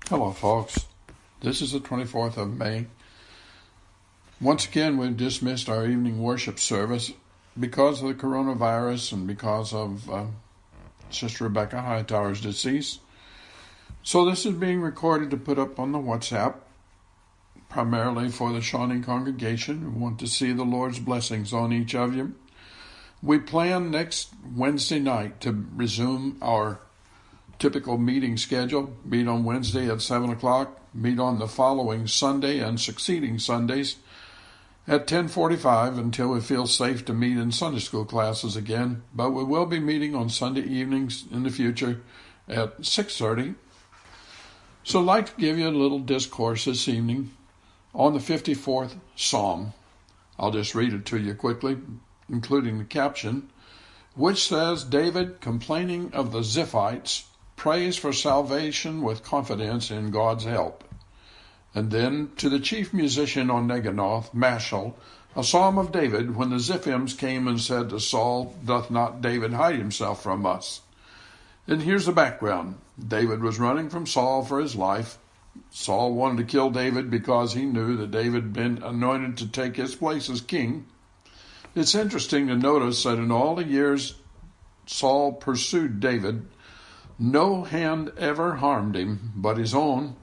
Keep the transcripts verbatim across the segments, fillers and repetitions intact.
Hello, folks. This is the twenty-fourth of May. Once again, we've dismissed our evening worship service because of the coronavirus and because of uh, Sister Rebecca Hightower's decease. So this is being recorded to put up on the WhatsApp, primarily for the Shawnee congregation. We want to see the Lord's blessings on each of you. We plan next Wednesday night to resume our typical meeting schedule. Meet on Wednesday at seven o'clock. Meet on the following Sunday and succeeding Sundays at ten forty-five until we feel safe to meet in Sunday school classes again. But we will be meeting on Sunday evenings in the future at six thirty. So I'd like to give you a little discourse this evening on the fifty-fourth Psalm. I'll just read it to you quickly, including the caption, which says, David, complaining of the Ziphites, prays for salvation with confidence in God's help. And then to the chief musician on Neginoth, Mashal, a psalm of David, when the Ziphims came and said to Saul, doth not David hide himself from us? And here's the background. David was running from Saul for his life. Saul wanted to kill David because he knew that David had been anointed to take his place as king. It's interesting to notice that in all the years Saul pursued David, no hand ever harmed him but his own.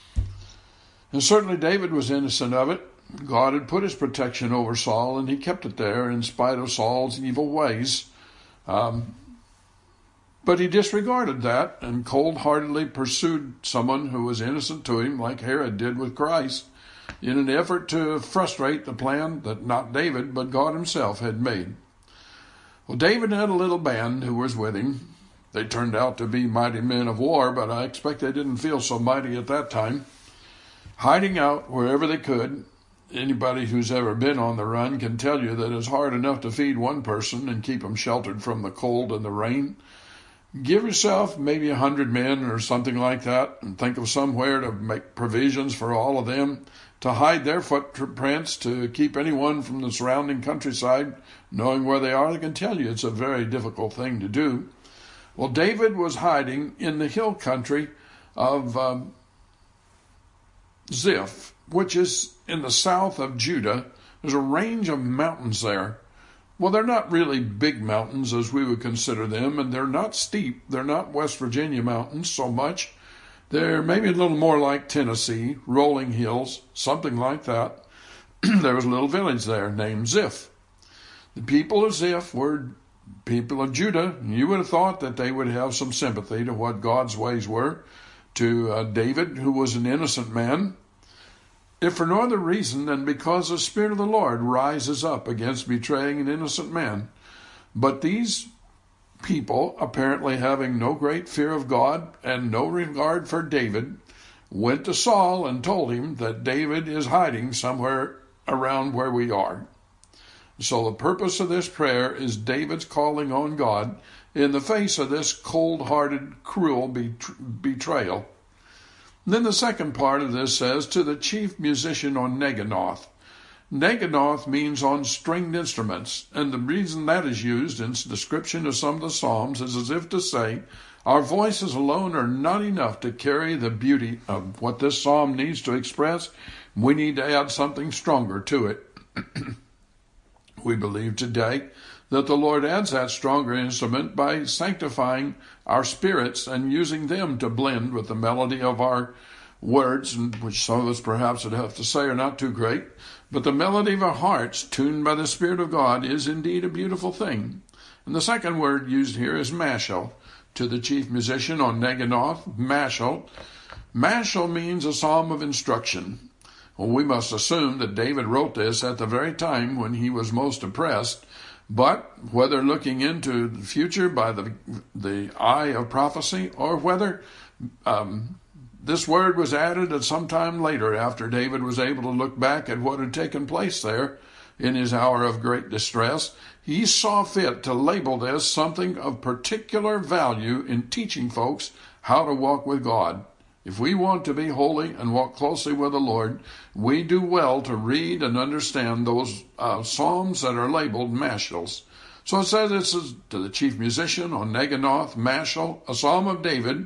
And certainly David was innocent of it. God had put his protection over Saul, and he kept it there in spite of Saul's evil ways. Um, but he disregarded that and cold-heartedly pursued someone who was innocent to him, like Herod did with Christ, in an effort to frustrate the plan that not David, but God himself had made. Well, David had a little band who was with him. They turned out to be mighty men of war, but I expect they didn't feel so mighty at that time. Hiding out wherever they could. Anybody who's ever been on the run can tell you that it's hard enough to feed one person and keep them sheltered from the cold and the rain. Give yourself maybe a hundred men or something like that, and think of somewhere to make provisions for all of them, to hide their footprints, to keep anyone from the surrounding countryside knowing where they are. I can tell you it's a very difficult thing to do. Well, David was hiding in the hill country of um, Ziph, which is in the south of Judah. There's a range of mountains there. Well, they're not really big mountains as we would consider them, and they're not steep. They're not West Virginia mountains so much. They're maybe a little more like Tennessee, rolling hills, something like that. There was a little village there named Ziph. The people of Ziph were people of Judah. You would have thought that they would have some sympathy to what God's ways were to uh, David, who was an innocent man, if for no other reason than because the Spirit of the Lord rises up against betraying an innocent man. But these people, apparently having no great fear of God and no regard for David, went to Saul and told him that David is hiding somewhere around where we are. So the purpose of this prayer is David's calling on God in the face of this cold-hearted, cruel betrayal. And then the second part of this says, to the chief musician on Neginoth. Neginoth means on stringed instruments, and the reason that is used in description of some of the Psalms is as if to say, our voices alone are not enough to carry the beauty of what this psalm needs to express. We need to add something stronger to it. We believe today that the Lord adds that stronger instrument by sanctifying our spirits and using them to blend with the melody of our words, which some of us perhaps would have to say are not too great. But the melody of our hearts, tuned by the Spirit of God, is indeed a beautiful thing. And the second word used here is mashal. To the chief musician on Neginoth, mashal. Mashal means a psalm of instruction. Well, we must assume that David wrote this at the very time when he was most oppressed, but whether looking into the future by the the eye of prophecy, or whether um, this word was added at some time later after David was able to look back at what had taken place there in his hour of great distress, he saw fit to label this something of particular value in teaching folks how to walk with God. If we want to be holy and walk closely with the Lord, we do well to read and understand those uh, psalms that are labeled mashals. So it says this is to the chief musician on Neginoth, mashal, a psalm of David,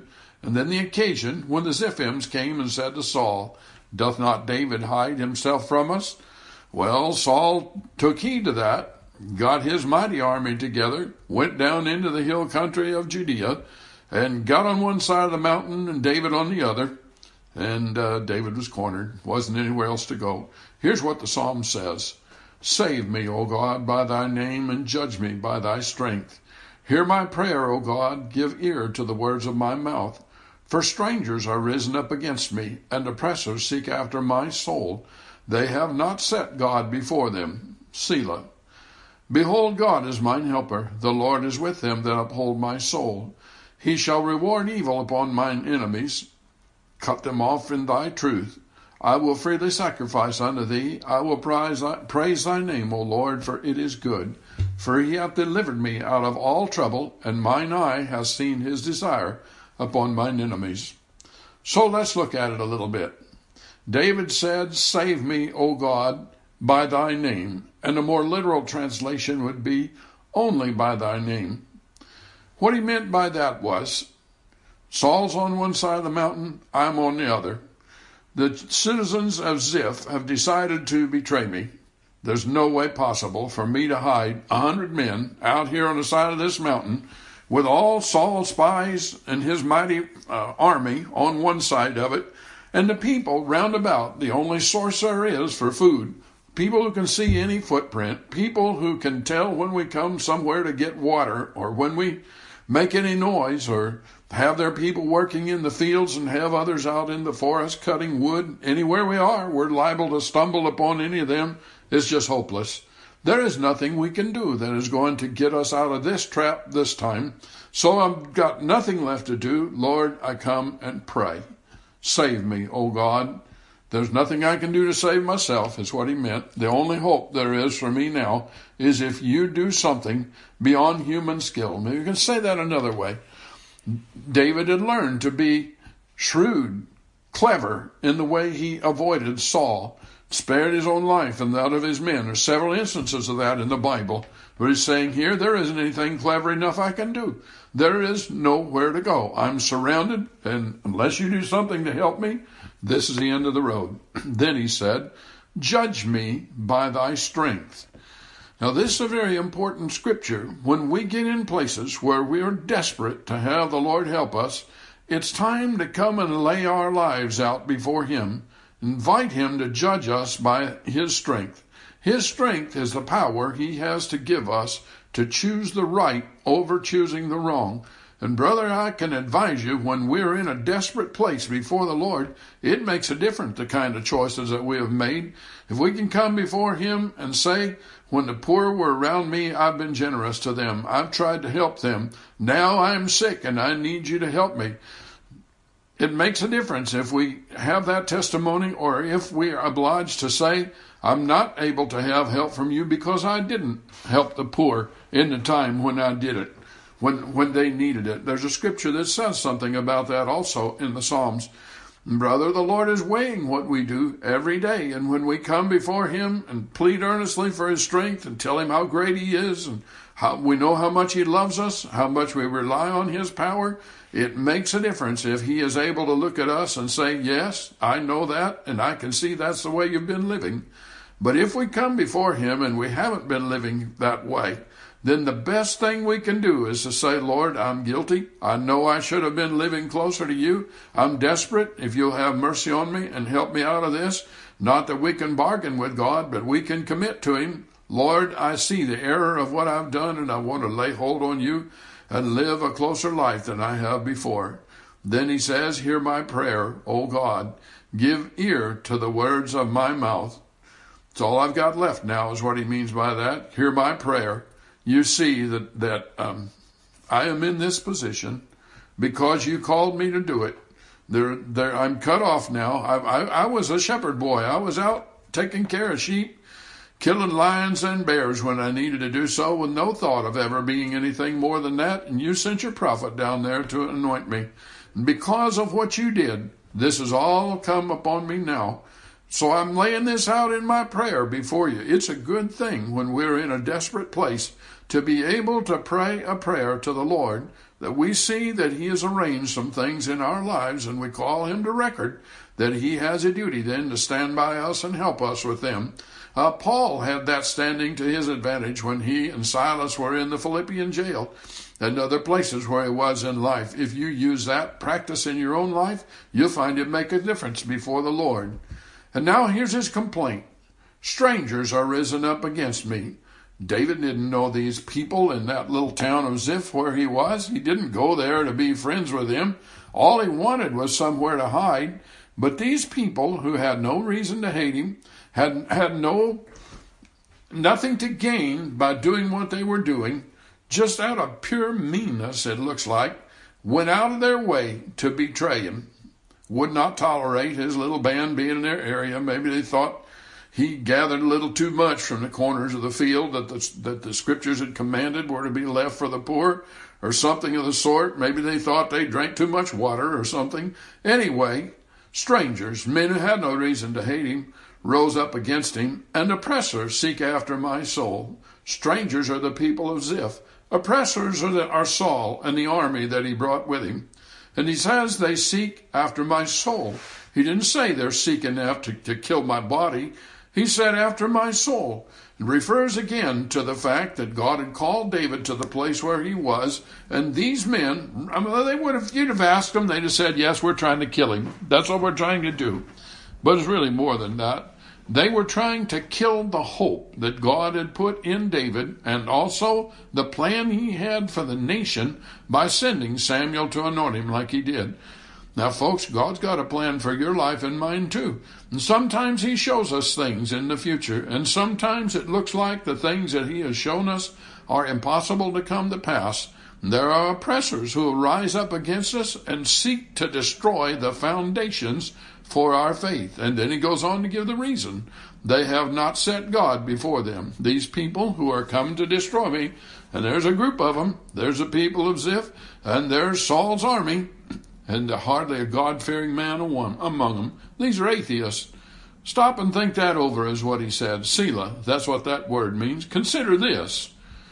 And then the occasion when the Ziphims came and said to Saul, "Doth not David hide himself from us?" Well, Saul took heed to that, got his mighty army together, went down into the hill country of Judea, and got on one side of the mountain and David on the other. And uh, David was cornered, wasn't anywhere else to go. Here's what the psalm says: "Save me, O God, by thy name, and judge me by thy strength. Hear my prayer, O God, give ear to the words of my mouth. For strangers are risen up against me, and oppressors seek after my soul. They have not set God before them." Selah. "Behold, God is mine helper. The Lord is with them that uphold my soul. He shall reward evil upon mine enemies. Cut them off in thy truth. I will freely sacrifice unto thee. I will praise thy, praise thy name, O Lord, for it is good. For he hath delivered me out of all trouble, and mine eye hath seen his desire upon mine enemies." So let's look at it a little bit. David said, "Save me, O God, by thy name." And a more literal translation would be, "Only by thy name." What he meant by that was, Saul's on one side of the mountain, I'm on the other. The citizens of Ziph have decided to betray me. There's no way possible for me to hide a hundred men out here on the side of this mountain with all Saul's spies and his mighty uh, army on one side of it, and the people round about, the only source there is for food, people who can see any footprint, people who can tell when we come somewhere to get water, or when we make any noise, or have their people working in the fields and have others out in the forest cutting wood. Anywhere we are, we're liable to stumble upon any of them. It's just hopeless. There is nothing we can do that is going to get us out of this trap this time. So I've got nothing left to do. Lord, I come and pray. Save me, O God. There's nothing I can do to save myself, is what he meant. The only hope there is for me now is if you do something beyond human skill. Maybe you can say that another way. David had learned to be shrewd, clever in the way he avoided Saul, spared his own life and that of his men. There's several instances of that in the Bible. But he's saying here, there isn't anything clever enough I can do. There is nowhere to go. I'm surrounded, and unless you do something to help me, this is the end of the road. Then he said, "Judge me by thy strength." Now this is a very important scripture. When we get in places where we are desperate to have the Lord help us, it's time to come and lay our lives out before him. Invite him to judge us by his strength. His strength is the power he has to give us to choose the right over choosing the wrong. And brother, I can advise you, when we're in a desperate place before the Lord, it makes a difference the kind of choices that we have made. If we can come before him and say, when the poor were around me, I've been generous to them. I've tried to help them. Now I'm sick and I need you to help me. It makes a difference if we have that testimony, or if we are obliged to say, I'm not able to have help from you because I didn't help the poor in the time when I did it, when when they needed it. There's a scripture that says something about that also in the Psalms. Brother, the Lord is weighing what we do every day, and when we come before him and plead earnestly for his strength and tell him how great he is and how we know how much he loves us, how much we rely on his power, it makes a difference if he is able to look at us and say, yes, I know that, and I can see that's the way you've been living. But if we come before him and we haven't been living that way, then the best thing we can do is to say, Lord, I'm guilty. I know I should have been living closer to you. I'm desperate. If you'll have mercy on me and help me out of this, not that we can bargain with God, but we can commit to him. Lord, I see the error of what I've done, and I want to lay hold on you and live a closer life than I have before. Then he says, hear my prayer, O God. Give ear to the words of my mouth. It's all I've got left now is what he means by that. Hear my prayer. You see that, that um, I am in this position because you called me to do it. There, there, I'm cut off now. I, I, I was a shepherd boy. I was out taking care of sheep, killing lions and bears when I needed to do so, with no thought of ever being anything more than that. And you sent your prophet down there to anoint me. And because of what you did, this has all come upon me now. So I'm laying this out in my prayer before you. It's a good thing when we're in a desperate place to be able to pray a prayer to the Lord that we see that he has arranged some things in our lives, and we call him to record that he has a duty then to stand by us and help us with them. Uh, Paul had that standing to his advantage when he and Silas were in the Philippian jail and other places where he was in life. If you use that practice in your own life, you'll find it make a difference before the Lord. And now here's his complaint. Strangers are risen up against me. David didn't know these people in that little town of Ziph where he was. He didn't go there to be friends with them. All he wanted was somewhere to hide. But these people who had no reason to hate him, had had no nothing to gain by doing what they were doing, just out of pure meanness, it looks like, went out of their way to betray him, would not tolerate his little band being in their area. Maybe they thought he gathered a little too much from the corners of the field that the, that the scriptures had commanded were to be left for the poor, or something of the sort. Maybe they thought they drank too much water or something. Anyway, strangers, men who had no reason to hate him, rose up against him, and oppressors seek after my soul. Strangers are the people of Ziph. Oppressors are, the, are Saul and the army that he brought with him. And he says they seek after my soul. He didn't say they're seeking after to kill my body. He said after my soul. It refers again to the fact that God had called David to the place where he was, and these men, I mean, they would have, you'd have asked them, they'd have said, yes, we're trying to kill him. That's what we're trying to do. But it's really more than that. They were trying to kill the hope that God had put in David, and also the plan he had for the nation by sending Samuel to anoint him like he did. Now, folks, God's got a plan for your life and mine too. And sometimes he shows us things in the future, and sometimes it looks like the things that he has shown us are impossible to come to pass. There are oppressors who will rise up against us and seek to destroy the foundations for our faith. And then he goes on to give the reason. They have not set God before them. These people who are come to destroy me, and there's a group of them. There's the people of Ziph, and there's Saul's army, and hardly a God-fearing man among them. These are atheists. Stop and think that over, is what he said. Selah, that's what that word means. Consider this.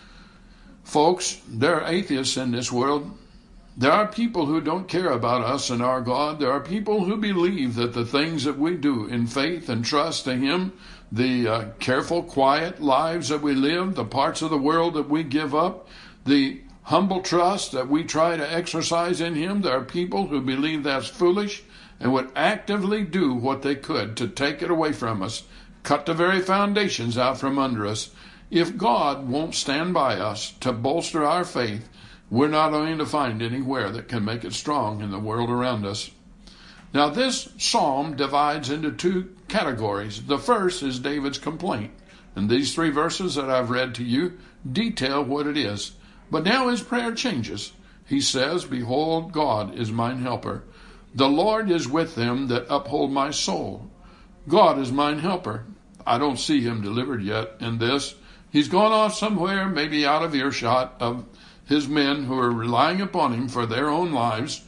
Folks, there are atheists in this world. There are people who don't care about us and our God. There are people who believe that the things that we do in faith and trust to him, the uh, careful, quiet lives that we live, the parts of the world that we give up, the humble trust that we try to exercise in him, there are people who believe that's foolish and would actively do what they could to take it away from us, cut the very foundations out from under us. If God won't stand by us to bolster our faith, we're not going to find anywhere that can make it strong in the world around us. Now, this psalm divides into two categories. The first is David's complaint, and these three verses that I've read to you detail what it is. But now his prayer changes. He says, behold, God is mine helper. The Lord is with them that uphold my soul. God is mine helper. I don't see him delivered yet in this. He's gone off somewhere, maybe out of earshot of his men who are relying upon him for their own lives.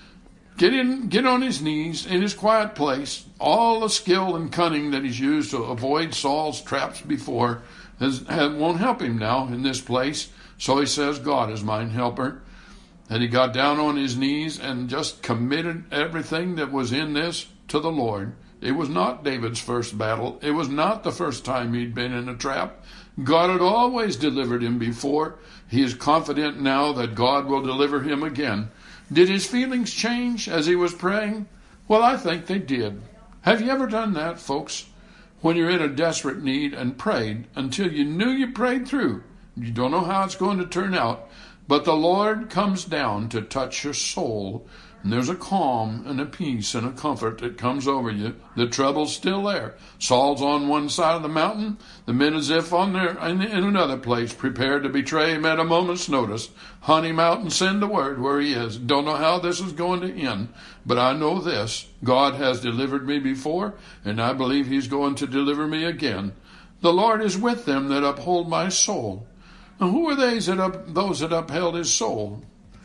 Get in, get on his knees in his quiet place. All the skill and cunning that he's used to avoid Saul's traps before has, has, won't help him now in this place. So he says, God is mine helper. And he got down on his knees and just committed everything that was in this to the Lord. It was not David's first battle. It was not the first time he'd been in a trap. God had always delivered him before. He is confident now that God will deliver him again. Did his feelings change as he was praying? Well, I think they did. Have you ever done that, folks? When you're in a desperate need and prayed until you knew you prayed through. You don't know how it's going to turn out, but the Lord comes down to touch your soul, and there's a calm and a peace and a comfort that comes over you. The trouble's still there. Saul's on one side of the mountain, the men as if on there in, in another place, prepared to betray him at a moment's notice, hunt him out and send the word where he is. Don't know how this is going to end, but I know this. God has delivered me before, and I believe he's going to deliver me again. The Lord is with them that uphold my soul. Now, who are those that, up, those that upheld his soul?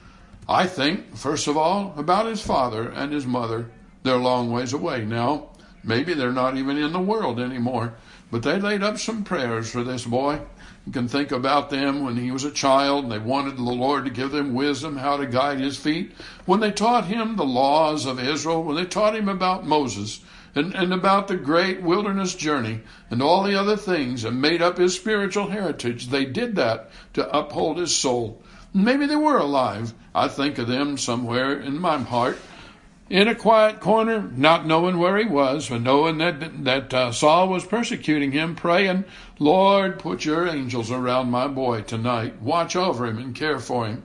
I think, first of all, about his father and his mother. They're a long ways away now. Maybe they're not even in the world anymore. But they laid up some prayers for this boy. You can think about them when he was a child, and they wanted the Lord to give them wisdom how to guide his feet. When they taught him the laws of Israel, when they taught him about Moses, and, and about the great wilderness journey, and all the other things, and made up his spiritual heritage, they did that to uphold his soul. Maybe they were alive. I think of them somewhere in my heart, in a quiet corner, not knowing where he was, but knowing that that uh, Saul was persecuting him, praying, Lord, put your angels around my boy tonight. Watch over him and care for him.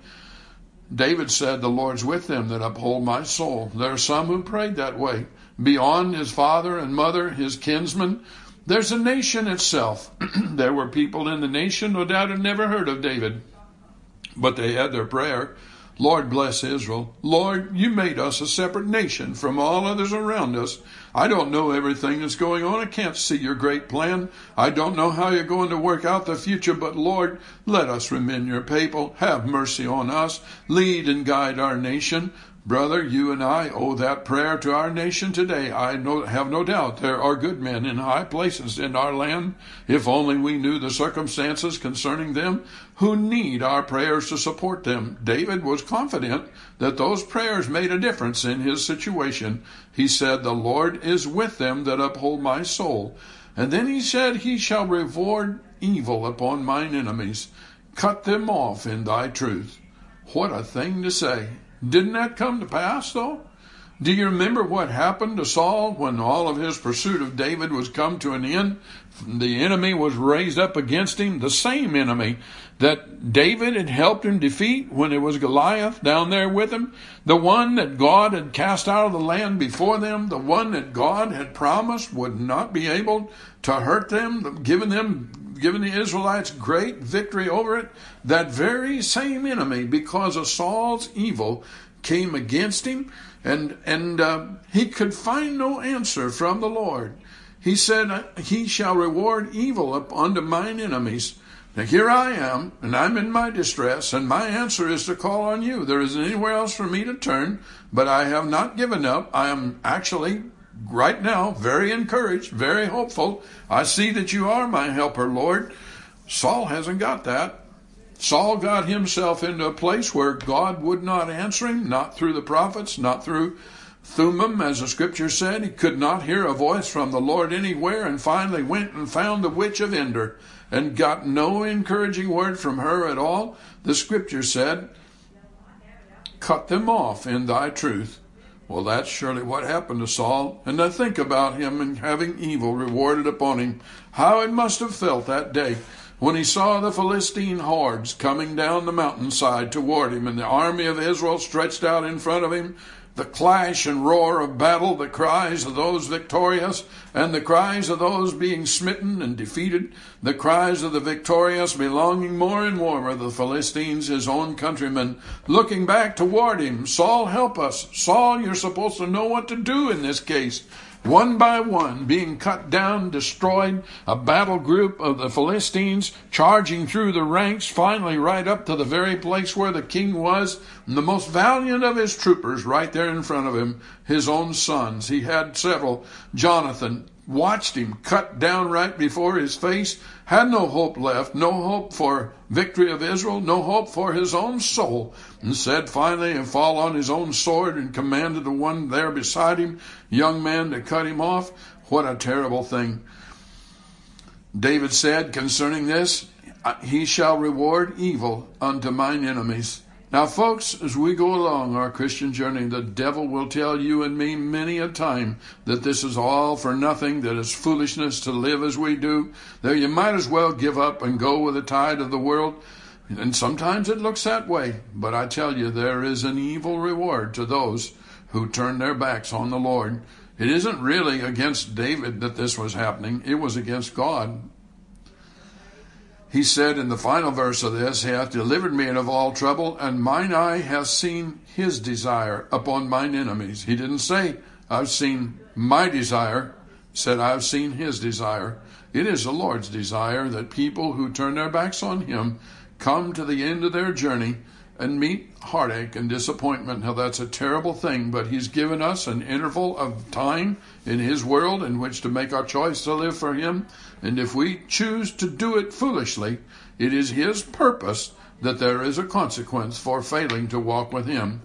David said, the Lord's with them that uphold my soul. There are some who prayed that way. Beyond his father and mother, his kinsmen, there's a nation itself. There were people in the nation, no doubt, had never heard of David, but they had their prayer. Lord, bless Israel. Lord, you made us a separate nation from all others around us. I don't know everything that's going on. I can't see your great plan. I don't know how you're going to work out the future, but Lord, let us remain your people. Have mercy on us. Lead and guide our nation. Brother, you and I owe that prayer to our nation today. I know, have no doubt there are good men in high places in our land, if only we knew the circumstances concerning them, who need our prayers to support them. David was confident that those prayers made a difference in his situation. He said, the Lord is with them that uphold my soul. And then he said, he shall reward evil upon mine enemies. Cut them off in thy truth. What a thing to say. Didn't that come to pass, though? Do you remember what happened to Saul when all of his pursuit of David was come to an end? The enemy was raised up against him, the same enemy that David had helped him defeat when it was Goliath down there with him, the one that God had cast out of the land before them, the one that God had promised would not be able to hurt them, giving them given the Israelites great victory over it. That very same enemy, because of Saul's evil, came against him, and and uh, he could find no answer from the Lord. He said, he shall reward evil up unto mine enemies. Now here I am, and I'm in my distress, and my answer is to call on you. There isn't anywhere else for me to turn, but I have not given up. I am actually right now very encouraged, very hopeful. I see that you are my helper, Lord. Saul hasn't got that. Saul got himself into a place where God would not answer him, not through the prophets, not through Thummim, as the scripture said. He could not hear a voice from the Lord anywhere, and finally went and found the witch of Endor and got no encouraging word from her at all. The scripture said, cut them off in thy truth. Well, that's surely what happened to Saul. And I think about him and having evil rewarded upon him. How it must have felt that day when he saw the Philistine hordes coming down the mountainside toward him, and the army of Israel stretched out in front of him. The clash and roar of battle, the cries of those victorious, and the cries of those being smitten and defeated, the cries of the victorious belonging more and more to the Philistines, his own countrymen, looking back toward him. Saul, help us. Saul, you're supposed to know what to do in this case. One by one, being cut down, destroyed, a battle group of the Philistines charging through the ranks, finally right up to the very place where the king was, and the most valiant of his troopers right there in front of him, his own sons. He had several. Jonathan watched him cut down right before his face, had no hope left, no hope for victory of Israel, no hope for his own soul, and said finally, and fall on his own sword, and commanded the one there beside him, young man, to cut him off. What a terrible thing. David said concerning this, he shall reward evil unto mine enemies. Now, folks, as we go along our Christian journey, the devil will tell you and me many a time that this is all for nothing, that it's foolishness to live as we do, that you might as well give up and go with the tide of the world. And sometimes it looks that way, but I tell you, there is an evil reward to those who turn their backs on the Lord. It isn't really against David that this was happening. It was against God. He said in the final verse of this, he hath delivered me out of all trouble, and mine eye hath seen his desire upon mine enemies. He didn't say, I've seen my desire. He said, I've seen his desire. It is the Lord's desire that people who turn their backs on him come to the end of their journey and meet heartache and disappointment. Now, that's a terrible thing, but he's given us an interval of time in his world in which to make our choice to live for him. And if we choose to do it foolishly, it is his purpose that there is a consequence for failing to walk with him.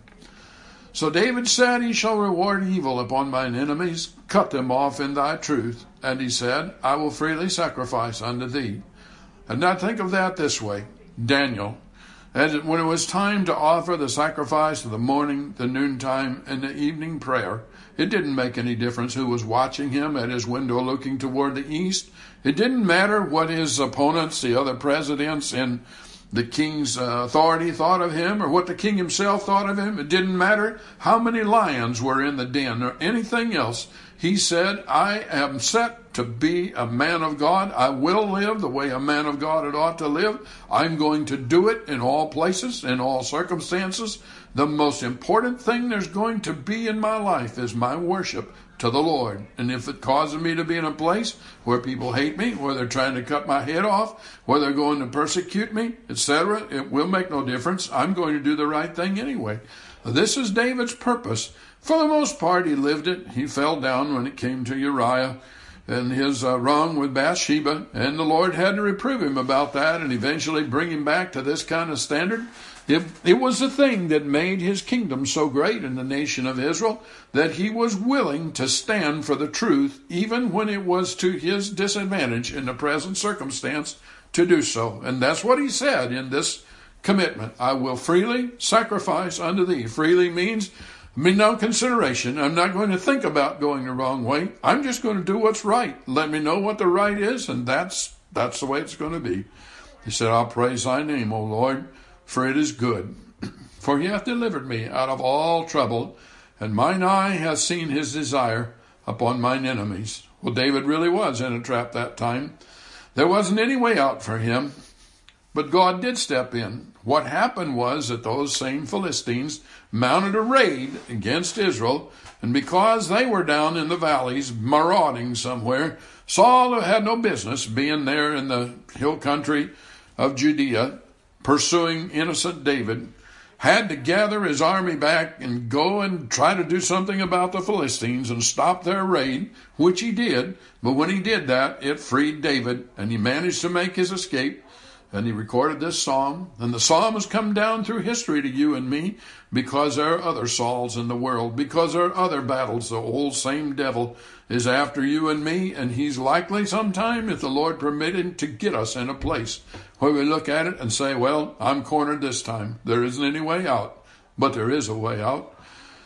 So David said, he shall reward evil upon mine enemies, cut them off in thy truth. And he said, I will freely sacrifice unto thee. And now think of that this way. Daniel, as it, when it was time to offer the sacrifice of the morning, the noontime, and the evening prayer, it didn't make any difference who was watching him at his window looking toward the east. It didn't matter what his opponents, the other presidents in the king's uh, authority thought of him, or what the king himself thought of him. It didn't matter how many lions were in the den or anything else. He said, I am set to be a man of God. I will live the way a man of God ought to live. I'm going to do it in all places, in all circumstances. The most important thing there's going to be in my life is my worship to the Lord. And if it causes me to be in a place where people hate me, where they're trying to cut my head off, where they're going to persecute me, et cetera, it will make no difference. I'm going to do the right thing anyway. This is David's purpose. For the most part, he lived it. He fell down when it came to Uriah and his uh, wrong with Bathsheba, and the Lord had to reprove him about that and eventually bring him back to this kind of standard. It, it was the thing that made his kingdom so great in the nation of Israel, that he was willing to stand for the truth, even when it was to his disadvantage in the present circumstance to do so. And that's what he said in this commitment. I will freely sacrifice unto thee. Freely means, I mean, no consideration. I'm not going to think about going the wrong way. I'm just going to do what's right. Let me know what the right is, and that's that's the way it's going to be. He said, I'll praise thy name, O Lord, for it is good. For he hath delivered me out of all trouble, and mine eye hath seen his desire upon mine enemies. Well, David really was in a trap that time. There wasn't any way out for him, but God did step in. What happened was that those same Philistines mounted a raid against Israel, and because they were down in the valleys marauding somewhere, Saul had no business being there in the hill country of Judea, pursuing innocent David, had to gather his army back and go and try to do something about the Philistines and stop their raid, which he did. But when he did that, it freed David, and he managed to make his escape. And he recorded this psalm. And the psalm has come down through history to you and me because there are other Sauls in the world, because there are other battles. The old same devil is after you and me, and he's likely sometime, if the Lord permitted, to get us in a place where we look at it and say, well, I'm cornered this time. There isn't any way out, but there is a way out.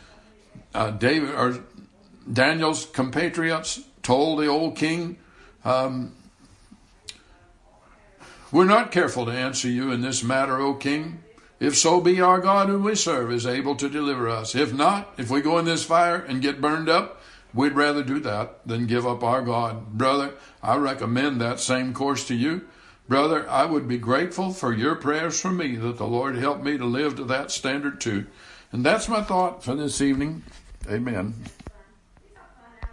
Uh, David or Daniel's compatriots told the old king, um, we're not careful to answer you in this matter, O king. If so be our God whom we serve is able to deliver us. If not, if we go in this fire and get burned up, we'd rather do that than give up our God. Brother, I recommend that same course to you. Brother, I would be grateful for your prayers for me, that the Lord help me to live to that standard too. And that's my thought for this evening. Amen.